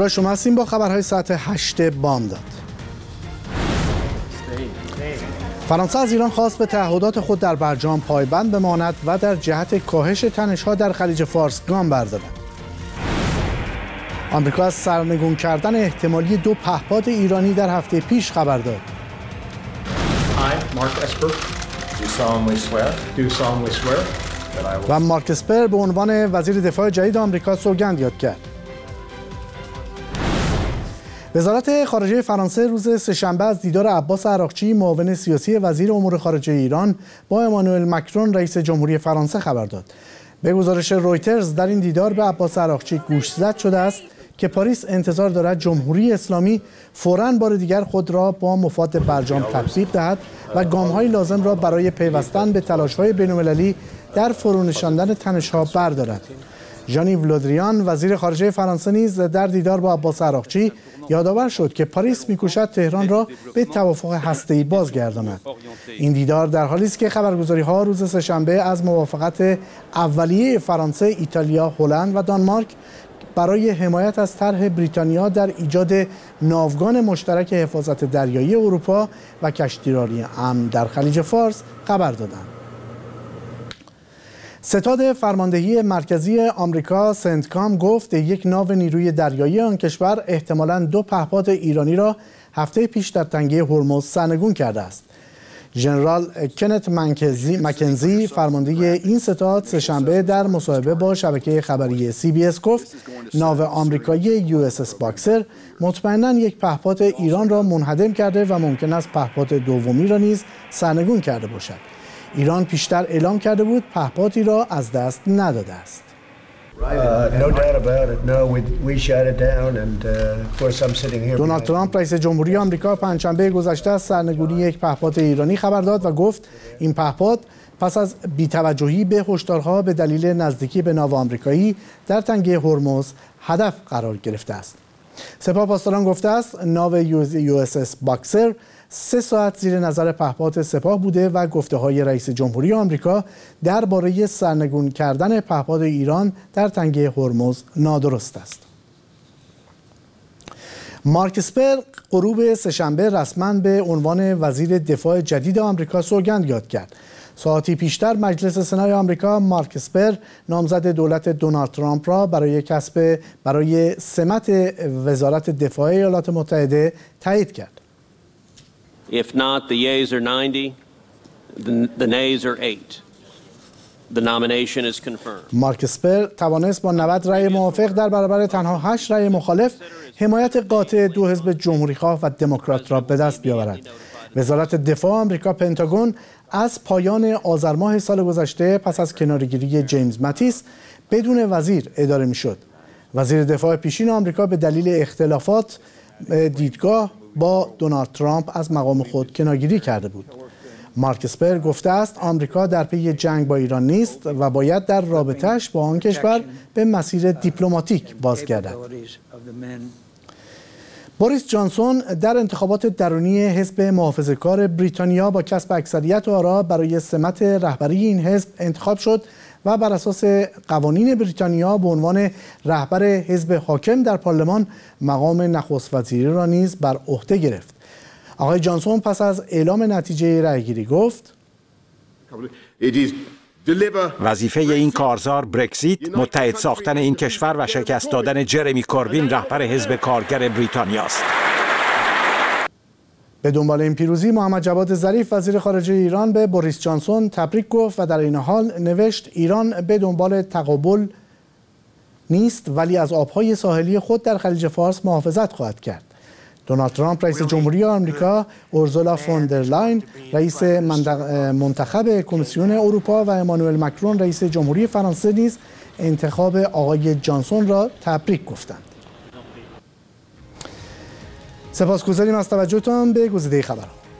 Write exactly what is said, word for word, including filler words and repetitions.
همراه شما هستیم با خبرهای ساعت هشت بامداد. فرانسه از ایران خواست به تعهدات خود در برجام پایبند بماند و در جهت کاهش تنش‌ها در خلیج فارس گام بردارد. آمریکا از سرنگون کردن احتمالی دو پهپاد ایرانی در هفته پیش خبر داد. و مارک اسپر به عنوان وزیر دفاع جدید آمریکا سوگند یاد کرد. وزارت خارجه فرانسه روز سه‌شنبه از دیدار عباس عراقچی معاون سیاسی وزیر امور خارجه ایران با امانوئل مکرون رئیس جمهوری فرانسه خبر داد. به گزارش رویترز در این دیدار به عباس عراقچی گوشزد شده است که پاریس انتظار دارد جمهوری اسلامی فوراً بار دیگر خود را با مفاد برجام تطبیق دهد و گام‌های لازم را برای پیوستن به تلاش‌های بین‌المللی در فرونشاندن تنش‌ها بردارد. ژان-یو لودریان وزیر خارجه فرانسه نیز در دیدار با عباس عراقچی یادآور شد که پاریس می‌کوشد تهران را به توافق هسته‌ای بازگرداند. این دیدار در حالی است که خبرگزاری‌ها روز سه‌شنبه از موافقت اولیه فرانسه، ایتالیا، هلند و دانمارک برای حمایت از طرح بریتانیا در ایجاد ناوگان مشترک حفاظت دریایی اروپا و کشتیرانی امن در خلیج فارس خبر دادند. ستاد فرماندهی مرکزی آمریکا سنتکام گفت یک ناو نیروی دریایی آن کشور احتمالاً دو پهپاد ایرانی را هفته پیش در تنگه هرمز سرنگون کرده است. ژنرال کنت مکنزی فرمانده این ستاد سه‌شنبه در مصاحبه با شبکه خبری سی بی اس گفت ناو آمریکایی یو اس اس باکسر مطمئناً یک پهپاد ایران را منهدم کرده و ممکن است پهپاد دومی را نیز سرنگون کرده باشد. ایران پیشتر اعلام کرده بود پهپادی را از دست نداده است. دونالد ترامپ رئیس جمهوری آمریکا پنجشنبه گذشته از سرنگونی یک پهپاد ایرانی خبر داد و گفت این پهپاد پس از بی‌توجهی به هشدارها به دلیل نزدیکی به ناو آمریکایی در تنگه هرمز هدف قرار گرفته است. سپاه پاسداران گفته است ناو یو اس اس باکسر سه ساعت زیر نظر پهپاد سپاه بوده و گفته‌های رئیس جمهوری آمریکا درباره سرنگون کردن پهپاد ایران در تنگه هرمز نادرست است. مارک اسپر غروب سه‌شنبه رسما به عنوان وزیر دفاع جدید آمریکا سوگند یاد کرد. ساعتی پیشتر مجلس سنای آمریکا مارک اسپر نامزد دولت دونالد ترامپ را برای کسب برای سمت وزارت دفاع ایالات متحده تایید کرد. If not, the yeas are ninety, the, the nays are eight. The nomination is confirmed. مارک اسپر توانست با نود رأی موافق در برابر تنها هشت رأی مخالف حمایت قاطع دو حزب جمهوری‌خواه و دموکرات را به دست بیاورد. وزارت دفاع آمریکا پنتاگون از پایان آذر ماه سال گذشته پس از کناره‌گیری جیمز ماتیس بدون وزیر اداره می‌شد. وزیر دفاع پیشین آمریکا به دلیل اختلافات دیدگاه با دونالد ترامپ از مقام خود کناره‌گیری کرده بود. مارک اسپر گفته است آمریکا در پی جنگ با ایران نیست و باید در رابطه‌اش با آن کشور به مسیر دیپلماتیک بازگردد. بوریس جانسون در انتخابات درونی حزب محافظه‌کار بریتانیا با کسب اکثریت آرا برای سمت رهبری این حزب انتخاب شد و بر اساس قوانین بریتانیا به عنوان رهبر حزب حاکم در پارلمان مقام نخست وزیری را نیز بر عهده گرفت. آقای جانسون پس از اعلام نتیجه رأیگیری گفت وظیفه این کارزار برکزیت، متحد ساختن این کشور و شکست دادن جرمی کوربین رهبر حزب کارگر بریتانیا است. به دنبال این پیروزی محمد جواد ظریف وزیر خارجه ایران به بوریس جانسون تبریک گفت و در این حال نوشت ایران به دنبال تقابل نیست ولی از آبهای ساحلی خود در خلیج فارس محافظت خواهد کرد. دونالد ترامپ رئیس جمهوری آمریکا، اورزولا فون در لاین رئیس منتخب کمیسیون اروپا و امانوئل مکرون رئیس جمهوری فرانسه نیز انتخاب آقای جانسون را تبریک گفتند. سپاسگزاریم از توجهتان به گزیده خبرها.